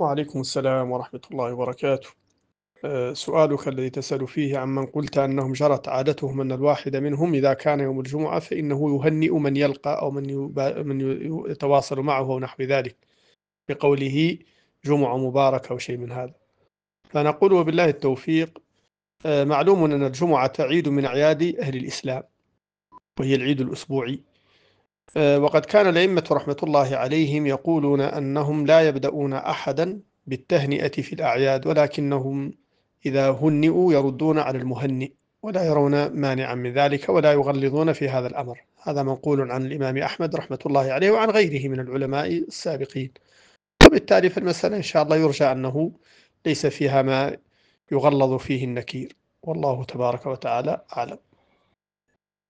وعليكم السلام ورحمة الله وبركاته. سؤالك الذي تسأل فيه عمن قلت أنهم جرت عادتهم أن الواحد منهم إذا كان يوم الجمعة فإنه يهنئ من يلقى أو من يتواصل معه أو نحو ذلك بقوله جمعة مباركة أو شيء من هذا. فنقول وبالله التوفيق. معلوم أن الجمعة عيد من أعياد أهل الإسلام، وهي العيد الأسبوعي. وقد كان الأئمة رحمة الله عليهم يقولون أنهم لا يبدأون أحدا بالتهنئة في الأعياد، ولكنهم إذا هنئوا يردون على المهنئ، ولا يرون مانعا من ذلك ولا يغلظون في هذا الأمر. هذا منقول عن الإمام أحمد رحمة الله عليه وعن غيره من العلماء السابقين. وبالتالي فالمسألة إن شاء الله يرجى أنه ليس فيها ما يغلظ فيه النكير، والله تبارك وتعالى أعلم.